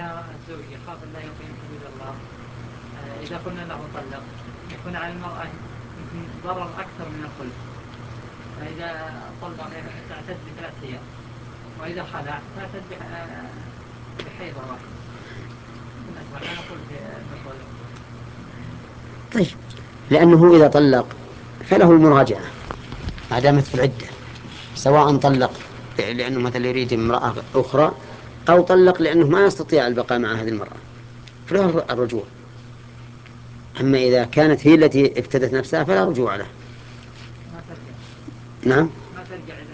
كان الزوج يخاف أن لا يقيم حدود الله، إذا قلنا له طلق يكون على المرأة يمكن ضرر أكثر من الخلع. فإذا طلق تعتد ب3 أيام، وإذا خلع تعتد بحيضة واحدة. بالنسبة أنا نقول في الطلق. طيب، لأنه إذا طلق فله المراجعة ما دامت في العدة، سواء طلق لأنه مثلا يريد امرأة أخرى، أو طلق لأنه ما يستطيع البقاء مع هذه المرأة، فله الرجوع. أما إذا كانت هي التي ابتدت نفسها فلا رجوع له. ما ترجع. نعم. ما ترجع إذا